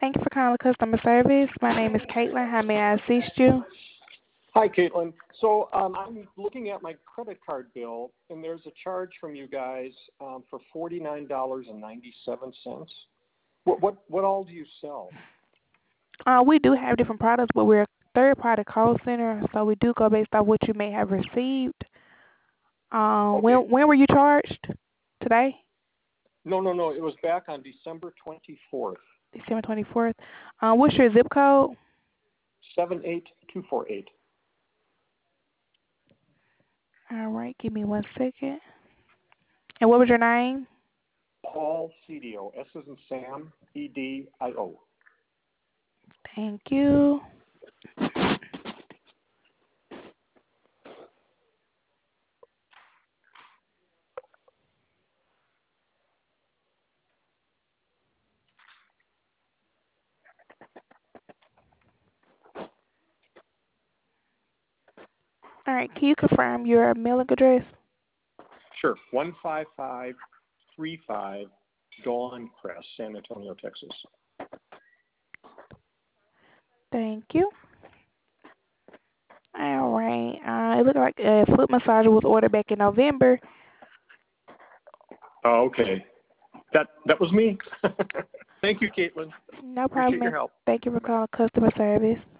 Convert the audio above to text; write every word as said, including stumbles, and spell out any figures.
Thank you for calling customer service. My name is Caitlin. How may I assist you? Hi, Caitlin. So um, I'm looking at my credit card bill, and there's a charge from you guys um, for forty-nine dollars and ninety-seven cents. What, what what all do you sell? Uh, we do have different products, but we're a third-party call center, so we do go based on what you may have received. Um, Okay. when when were you charged? Today? No, no, no. It was back on December twenty-fourth. December twenty-fourth. Uh, what's your zip code? seven eight two four eight. All right, give me one second. And what was your name? Paul Cedio. S as in Sam, E D I O. Thank you. All right, can you confirm your mailing address? Sure. one five five three five Dawn Crest, San Antonio, Texas. Thank you. All right. Uh, it looked like a foot massager was ordered back in November. Oh, okay. That that was me. Thank you, Caitlin. No Appreciate problem. your help. Thank you for calling customer service.